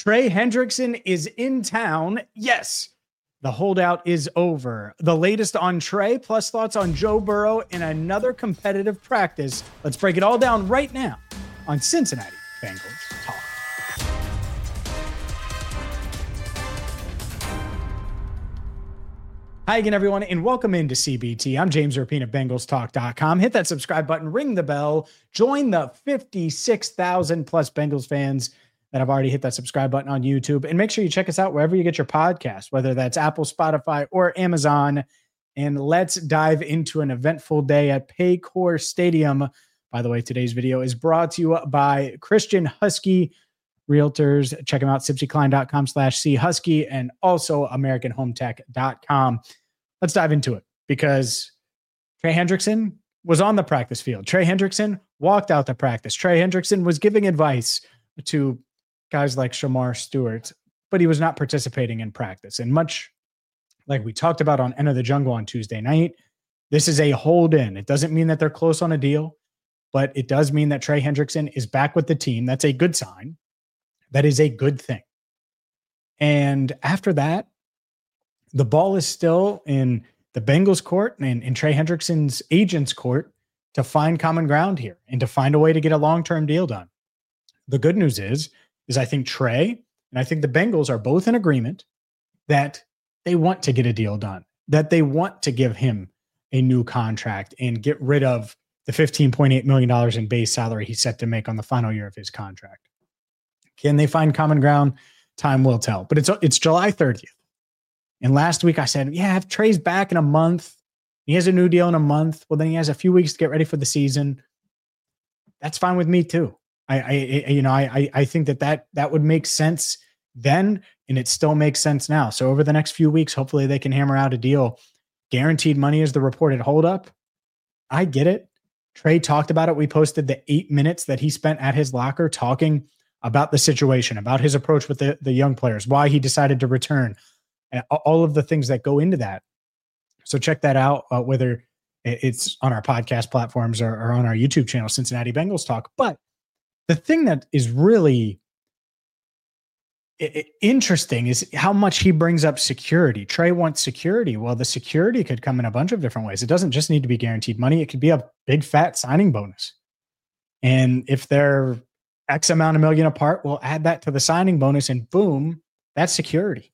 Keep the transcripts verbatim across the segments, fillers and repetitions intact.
Trey Hendrickson is in town. Yes, the holdout is over. The latest on Trey, plus thoughts on Joe Burrow in another competitive practice. Let's break it all down right now on Cincinnati Bengals Talk. Hi again, everyone, and welcome into C B T. I'm James Rapien of Bengals Talk dot com. Hit that subscribe button, ring the bell, join the fifty-six thousand plus Bengals fans that have already hit that subscribe button on YouTube. And make sure you check us out wherever you get your podcast, whether that's Apple, Spotify, or Amazon. And let's dive into an eventful day at Paycor Stadium. By the way, today's video is brought to you by Christian Husky Realtors. Check them out, sipsy klein dot com slash c husky, and also american home tech dot com. Let's dive into it because Trey Hendrickson was on the practice field. Trey Hendrickson walked out to practice. Trey Hendrickson was giving advice to guys like Shemar Stewart, but he was not participating in practice. And much like we talked about on Enter the Jungle on Tuesday night, this is a hold in. It doesn't mean that they're close on a deal, but it does mean that Trey Hendrickson is back with the team. That's a good sign. That is a good thing. And after that, the ball is still in the Bengals court and in Trey Hendrickson's agent's court to find common ground here and to find a way to get a long-term deal done. The good news is, is I think Trey and I think the Bengals are both in agreement that they want to get a deal done, that they want to give him a new contract and get rid of the fifteen point eight million dollars in base salary he's set to make on the final year of his contract. Can they find common ground? Time will tell. But it's it's July thirtieth. And last week I said, yeah, if Trey's back in a month, he has a new deal in a month, well, then he has a few weeks to get ready for the season. That's fine with me too. I, I you know, I, I think that, that that would make sense then, and it still makes sense now. So over the next few weeks, hopefully they can hammer out a deal. Guaranteed money is the reported holdup. I get it. Trey talked about it. We posted the eight minutes that he spent at his locker talking about the situation, about his approach with the, the young players, why he decided to return, and all of the things that go into that. So check that out, uh, whether it's on our podcast platforms or, or on our YouTube channel, Cincinnati Bengals Talk. But the thing that is really interesting is how much he brings up security. Trey wants security. Well, the security could come in a bunch of different ways. It doesn't just need to be guaranteed money. It could be a big fat signing bonus. And if they're X amount of million apart, we'll add that to the signing bonus and boom, that's security.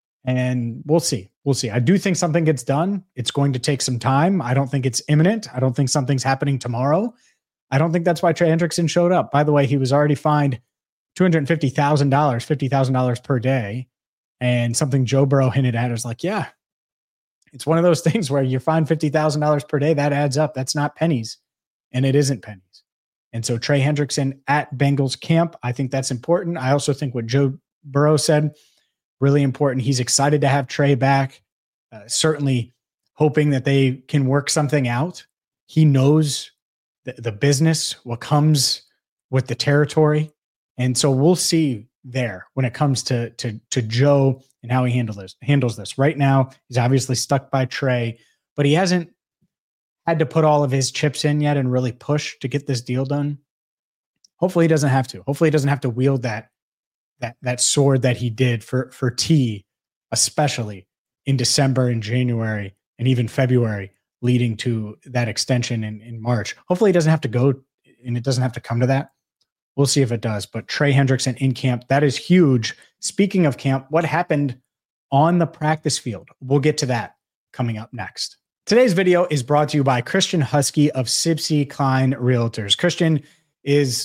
And we'll see. We'll see. I do think something gets done. It's going to take some time. I don't think it's imminent. I don't think something's happening tomorrow. I don't think that's why Trey Hendrickson showed up. By the way, he was already fined two hundred fifty thousand dollars, fifty thousand dollars per day. And something Joe Burrow hinted at is like, yeah, it's one of those things where you're fined fifty thousand dollars per day. That adds up. That's not pennies. And it isn't pennies. And so Trey Hendrickson at Bengals camp, I think that's important. I also think what Joe Burrow said, really important. He's excited to have Trey back, uh, certainly hoping that they can work something out. He knows the, the business, what comes with the territory. And so we'll see there when it comes to, to, to Joe and how he handles this, handles this. Right now, he's obviously stuck by Trey, but he hasn't had to put all of his chips in yet and really push to get this deal done. Hopefully he doesn't have to. Hopefully he doesn't have to wield that that that sword that he did for, for T, especially in December and January and even February, leading to that extension in, in March. Hopefully he doesn't have to go and it doesn't have to come to that. We'll see if it does. But Trey Hendrickson in camp, that is huge. Speaking of camp, what happened on the practice field? We'll get to that coming up next. Today's video is brought to you by Christian Husky of Sipsy Klein Realtors. Christian is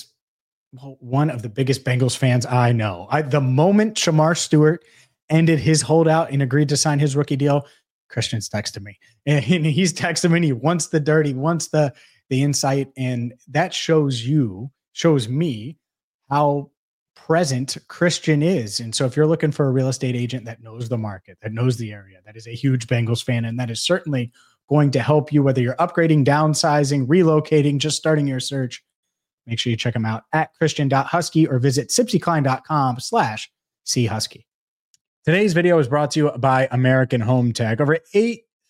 one of the biggest Bengals fans I know. I, the moment Shemar Stewart ended his holdout and agreed to sign his rookie deal, Christian's texted me. And he's texting me. He wants the dirt. He wants the, the insight. And that shows you, shows me how present Christian is. And so if you're looking for a real estate agent that knows the market, that knows the area, that is a huge Bengals fan, and that is certainly going to help you, whether you're upgrading, downsizing, relocating, just starting your search, make sure you check them out at christian dot husky or visit sipsy klein dot com slash c husky. Today's video is brought to you by American Home Tech. Over eight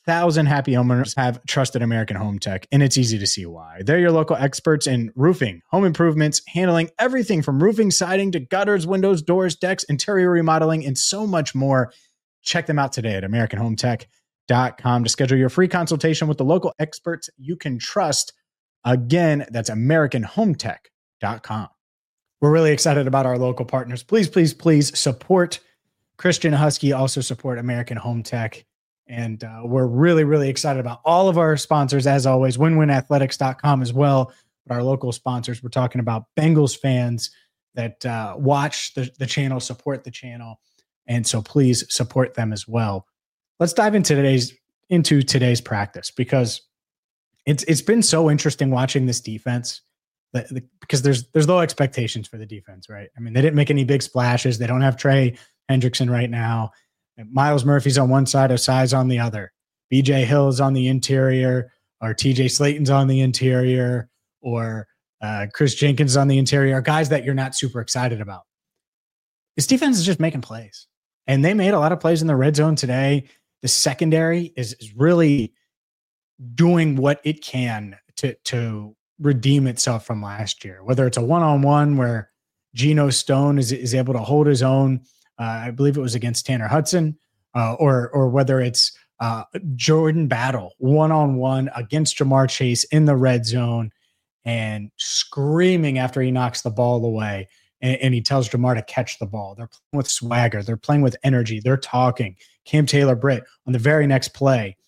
thousand happy homeowners have trusted American Home Tech, and it's easy to see why. They're your local experts in roofing, home improvements, handling everything from roofing, siding to gutters, windows, doors, decks, interior remodeling, and so much more. Check them out today at American Home Tech dot com to schedule your free consultation with the local experts you can trust. Again, that's American Home Tech dot com. We're really excited about our local partners. Please, please, please support Christian Husky. Also support American Home Tech. And uh, we're really, really excited about all of our sponsors, as always, win win athletics dot com as well. But our local sponsors, we're talking about Bengals fans that uh, watch the, the channel, support the channel. And so please support them as well. Let's dive into today's into today's practice, because it's it's been so interesting watching this defense, that, the, because there's there's low expectations for the defense, right? I mean, they didn't make any big splashes. They don't have Trey Hendrickson right now. Myles Murphy's on one side, Osai's on the other. B J Hill's on the interior, or T J Slayton's on the interior, or uh, Chris Jenkins on the interior, guys that you're not super excited about. This defense is just making plays. And they made a lot of plays in the red zone today. The secondary is, is really doing what it can to, to redeem itself from last year, whether it's a one-on-one where Geno Stone is, is able to hold his own. Uh, I believe it was against Tanner Hudson, uh, or or whether it's uh, Jordan Battle one-on-one against Jamar Chase in the red zone and screaming after he knocks the ball away. And, and he tells Jamar to catch the ball. They're playing with swagger. They're playing with energy. They're talking. Cam Taylor-Britt on the very next play,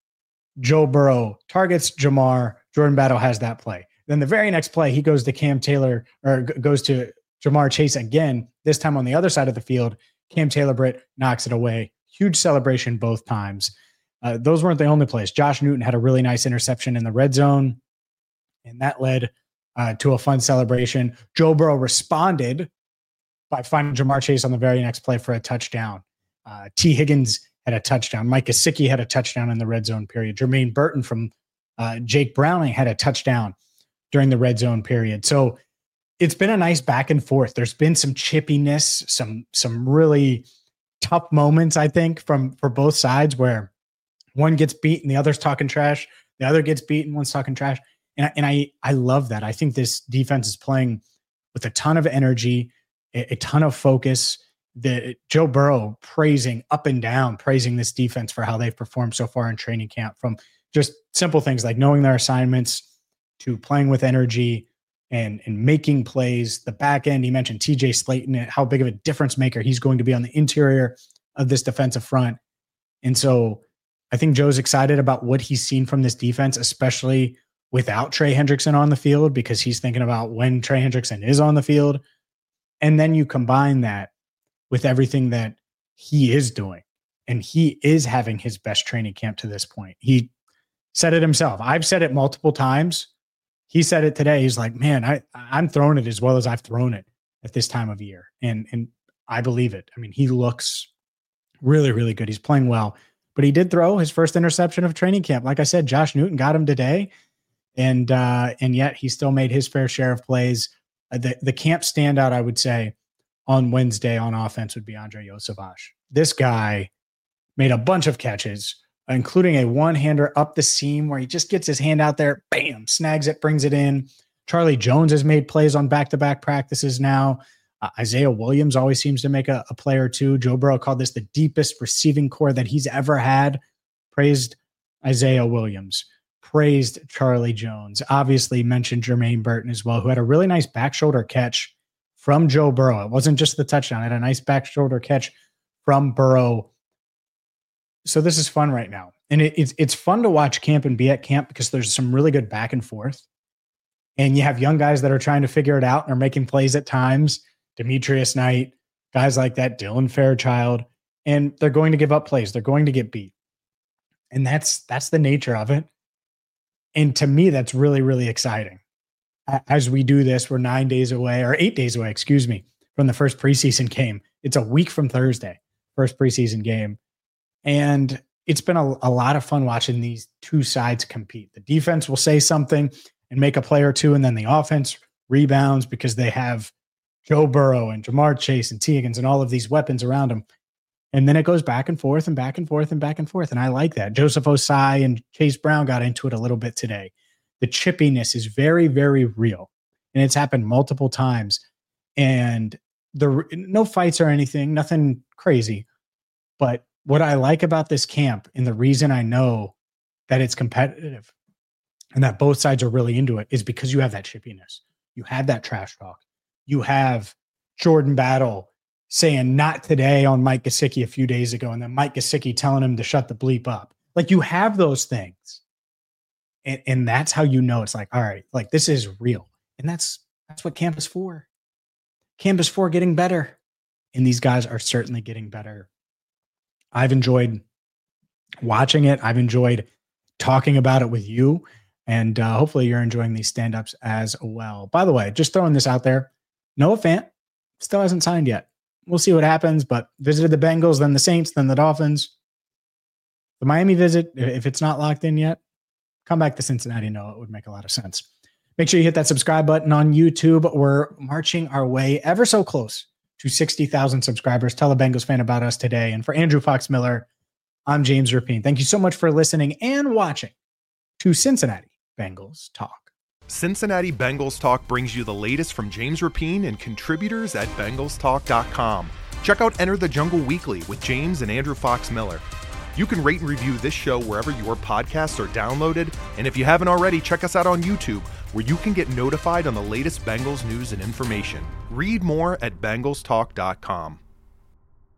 Joe Burrow targets Jamar. Jordan Battle has that play. Then the very next play, he goes to Cam Taylor, or g- goes to Jamar Chase again, this time on the other side of the field. Cam Taylor-Britt knocks it away. Huge celebration both times. Uh, those weren't the only plays. Josh Newton had a really nice interception in the red zone, and that led uh, to a fun celebration. Joe Burrow responded by finding Jamar Chase on the very next play for a touchdown. Uh, T. Higgins had a touchdown. Mike Gesicki had a touchdown in the red zone period. Jermaine Burton from uh, Jake Browning had a touchdown during the red zone period. So it's been a nice back and forth. There's been some chippiness, some some really tough moments, I think, from for both sides, where one gets beat and the other's talking trash. The other gets beat and one's talking trash. And I, and I I love that. I think this defense is playing with a ton of energy, a, a ton of focus. The Joe Burrow praising up and down, praising this defense for how they've performed so far in training camp, from just simple things like knowing their assignments to playing with energy and, and making plays. The back end, he mentioned T J Slayton, and how big of a difference maker he's going to be on the interior of this defensive front. And so I think Joe's excited about what he's seen from this defense, especially without Trey Hendrickson on the field, because he's thinking about when Trey Hendrickson is on the field. And then you combine that with everything that he is doing. And he is having his best training camp to this point. He said it himself. I've said it multiple times. He said it today. He's like, man, I, I'm throwing it as well as I've thrown it at this time of year. And, and I believe it. I mean, he looks really, really good. He's playing well. But he did throw his first interception of training camp. Like I said, Josh Newton got him today. And uh, and yet he still made his fair share of plays. Uh, the, the camp standout, I would say, on Wednesday on offense would be Andrei Iosivas. This guy made a bunch of catches, including a one-hander up the seam where he just gets his hand out there, bam, snags it, brings it in. Charlie Jones has made plays on back-to-back practices now. Uh, Isaiah Williams always seems to make a, a play or two. Joe Burrow called this the deepest receiving core that he's ever had. Praised Isaiah Williams. Praised Charlie Jones. Obviously mentioned Jermaine Burton as well, who had a really nice back shoulder catch from Joe Burrow. It wasn't just the touchdown. It had a nice back shoulder catch from Burrow. So this is fun right now. And it, it's it's fun to watch camp and be at camp, because there's some really good back and forth. And you have young guys that are trying to figure it out and are making plays at times. Demetrius Knight, guys like that, Dylan Fairchild. And they're going to give up plays. They're going to get beat. And that's that's the nature of it. And to me, that's really, really exciting. As we do this, we're nine days away, or eight days away, excuse me, from the first preseason game. It's a week from Thursday, first preseason game. And it's been a, a lot of fun watching these two sides compete. The defense will say something and make a play or two, and then the offense rebounds because they have Joe Burrow and Jamar Chase and T. Higgins and all of these weapons around them. And then it goes back and forth and back and forth and back and forth. And I like that. Joseph Osai and Chase Brown got into it a little bit today. The chippiness is very, very real. And it's happened multiple times. And the no fights or anything, nothing crazy. But what I like about this camp, and the reason I know that it's competitive and that both sides are really into it, is because you have that chippiness. You have that trash talk. You have Jordan Battle saying not today on Mike Gesicki a few days ago, and then Mike Gesicki telling him to shut the bleep up. Like, you have those things. And, and that's how you know it's like, all right, like, this is real. And that's that's what camp is for. Camp is for getting better. And these guys are certainly getting better. I've enjoyed watching it. I've enjoyed talking about it with you. And uh, hopefully you're enjoying these stand-ups as well. By the way, just throwing this out there, Noah Fant still hasn't signed yet. We'll see what happens, but visited the Bengals, then the Saints, then the Dolphins. The Miami visit, if it's not locked in yet, come back to Cincinnati. No, it would make a lot of sense. Make sure you hit that subscribe button on YouTube. We're marching our way ever so close to sixty thousand subscribers. Tell a Bengals fan about us today. And for Andrew Fox Miller, I'm James Rapien. Thank you so much for listening and watching to Cincinnati Bengals Talk. Cincinnati Bengals Talk brings you the latest from James Rapien and contributors at Bengals Talk dot com. Check out Enter the Jungle Weekly with James and Andrew Fox Miller. You can rate and review this show wherever your podcasts are downloaded. And if you haven't already, check us out on YouTube, where you can get notified on the latest Bengals news and information. Read more at Bengals Talk dot com.